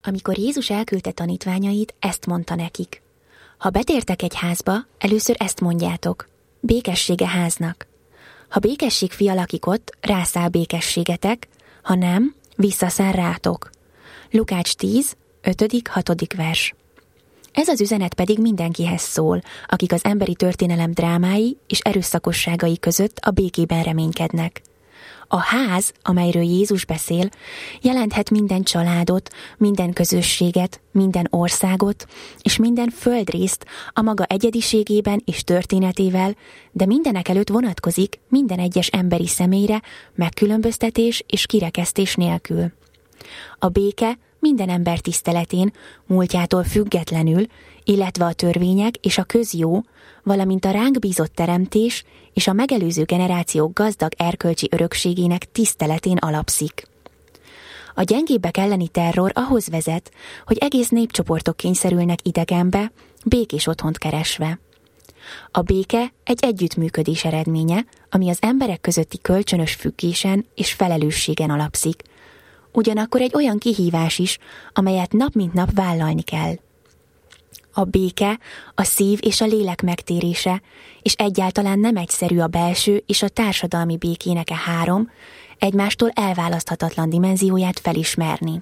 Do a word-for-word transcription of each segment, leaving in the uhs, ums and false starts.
Amikor Jézus elküldte tanítványait, ezt mondta nekik. Ha betértek egy házba, először ezt mondjátok. Békessége háznak. Ha békesség fia lakik ott, rászáll békességetek, ha nem, visszaszáll rátok. Lukács tíz, ötödik hatodik vers. Ez az üzenet pedig mindenkihez szól, akik az emberi történelem drámái és erőszakosságai között a békében reménykednek. A ház, amelyről Jézus beszél, jelenthet minden családot, minden közösséget, minden országot és minden földrészt a maga egyediségében és történetével, de mindenekelőtt vonatkozik minden egyes emberi személyre, megkülönböztetés és kirekesztés nélkül. A béke minden ember tiszteletén, múltjától függetlenül, illetve a törvények és a közjó, valamint a ránk bízott teremtés és a megelőző generációk gazdag erkölcsi örökségének tiszteletén alapszik. A gyengébbek elleni terror ahhoz vezet, hogy egész népcsoportok kényszerülnek idegenbe, békés otthont keresve. A béke egy együttműködés eredménye, ami az emberek közötti kölcsönös függésen és felelősségen alapszik. Ugyanakkor egy olyan kihívás is, amelyet nap mint nap vállalni kell. A béke, a szív és a lélek megtérése, és egyáltalán nem egyszerű a belső és a társadalmi békének e három, egymástól elválaszthatatlan dimenzióját felismerni.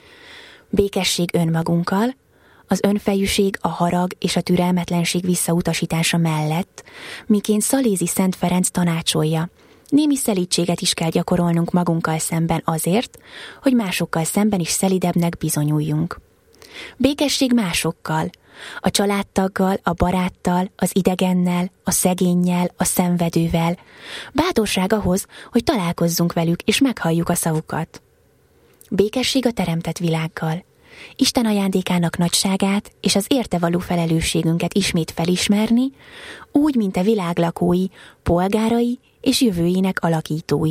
Békesség önmagunkkal, az önfejűség, a harag és a türelmetlenség visszautasítása mellett, miként Szalézi Szent Ferenc tanácsolja, némi szelídséget is kell gyakorolnunk magunkkal szemben azért, hogy másokkal szemben is szelidebbnek bizonyuljunk. Békesség másokkal, a családtaggal, a baráttal, az idegennel, a szegénnyel, a szenvedővel. Bátorság ahhoz, hogy találkozzunk velük és meghalljuk a szavukat. Békesség a teremtett világgal. Isten ajándékának nagyságát és az érte való felelősségünket ismét felismerni, úgy, mint a világ lakói, polgárai és jövőjének alakítói.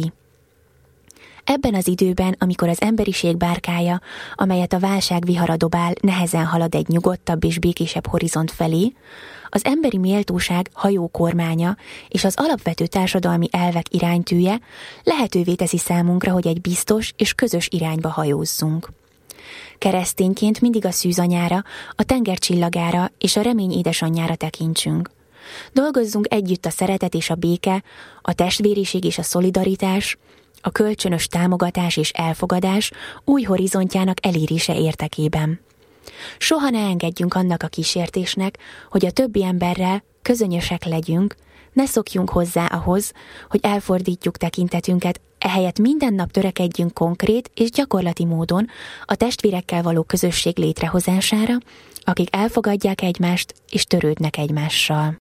Ebben az időben, amikor az emberiség bárkája, amelyet a válság vihara dobál, nehezen halad egy nyugodtabb és békésebb horizont felé, az emberi méltóság hajókormánya és az alapvető társadalmi elvek iránytűje lehetővé teszi számunkra, hogy egy biztos és közös irányba hajózzunk. Keresztényként mindig a szűzanyára, a tenger csillagára és a remény édesanyjára tekintsünk. Dolgozzunk együtt a szeretet és a béke, a testvériség és a szolidaritás, a kölcsönös támogatás és elfogadás új horizontjának elérése érdekében. Soha ne engedjünk annak a kísértésnek, hogy a többi emberrel közönyösek legyünk, ne szokjunk hozzá ahhoz, hogy elfordítjuk tekintetünket, ehelyett minden nap törekedjünk konkrét és gyakorlati módon a testvérekkel való közösség létrehozására, akik elfogadják egymást és törődnek egymással.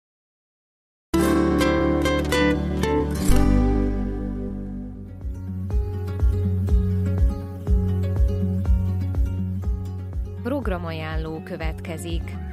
Programajánló következik.